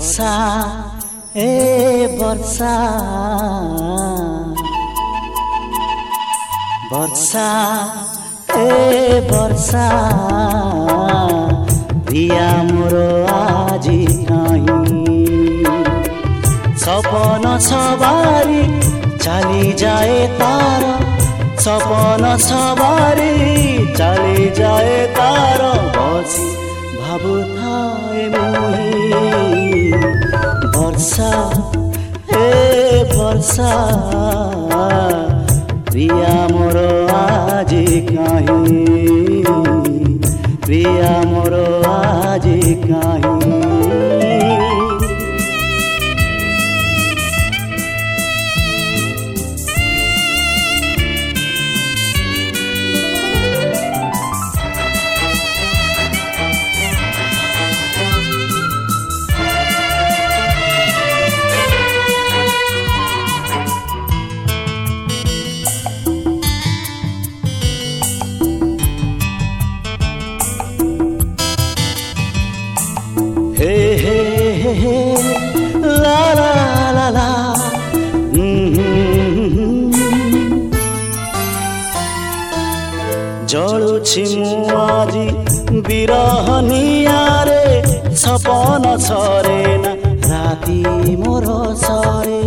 ବର୍ଷା ଏ ବର୍ଷା ବର୍ଷା ଏ ବର୍ଷା ପ୍ରିୟା ମୋର ଆଜି କାହିଁ ସପନ ସବାରି ଚାଲି ଯାଏ ତାର ସପନ ସବାରି ଚାଲି ଯାଏ ତାର ବସି ଭାବୁଥାଏ ମୁହିଁ ବର୍ଷା ଏ ବର୍ଷା ପ୍ରିୟା ମୋର ଆଜି କାହିଁ ପ୍ରିୟା ମୋର ଆଜି କାହିଁ ला ला ला ला ଜଳୁଛି ମୁଁ ଆଜି ବିରହ ନିଆଁରେ ସପନ ସରେ ନା ରାତି ମୋର ସରେ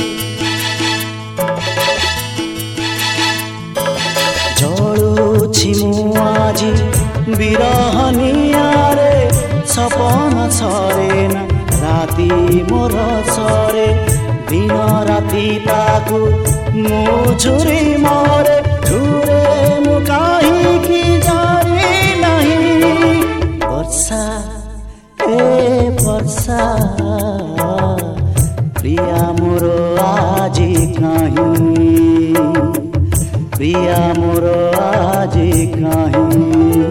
ଜଳୁଛି ମୁଁ ଆଜି ବିରହ ନିଆଁରେ ସପନ ସରେ ନା ରାତି ମୋର ସରେ ଦିନ ରାତି ତାକୁ ମୁଁ ଝୁରି ମରେ ଝୁରେ ମୁଁ କାହିଁକି ଜାଣି ନାହିଁ ବର୍ଷା ଏ ବର୍ଷା ପ୍ରିୟା ମୋର ଆଜି କାହିଁ ପ୍ରିୟା ମୋର ଆଜି କାହିଁ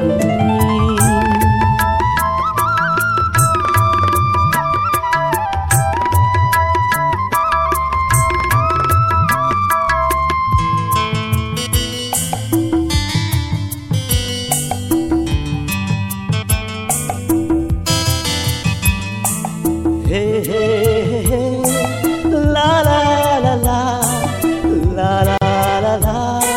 ला ला ला ला ला ला ला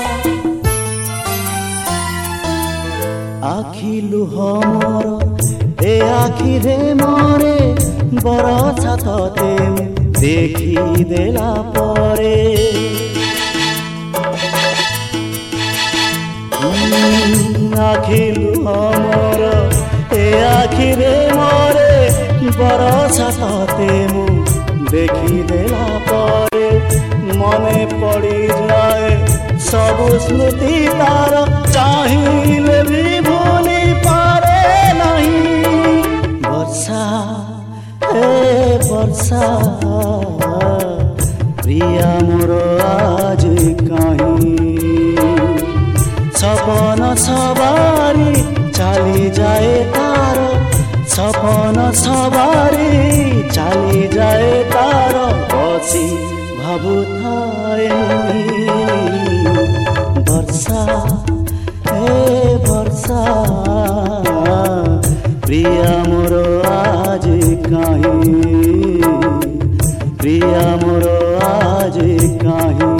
आखि लुह मोर ए आखिरे मोरे बरछा तते देखी देला परे आखि लुह मोर ए आखिरे मोरे बरछा तते मु देखी देला परे मने पड़ी जाए सब स्मृति तार चाहिए भी भूली पारे नहीं वर्षा ए वर्षा प्रिया मोर आज काहीं सपन सवारी चाली जाए तार सपन सवारी चाली जाए तार बसी भाबुଥାଏ ବର୍ଷା ଏ ବର୍ଷା ପ୍ରିୟା ମୋର ଆଜି କାହିଁ ପ୍ରିୟା ମୋର ଆଜି କାହିଁ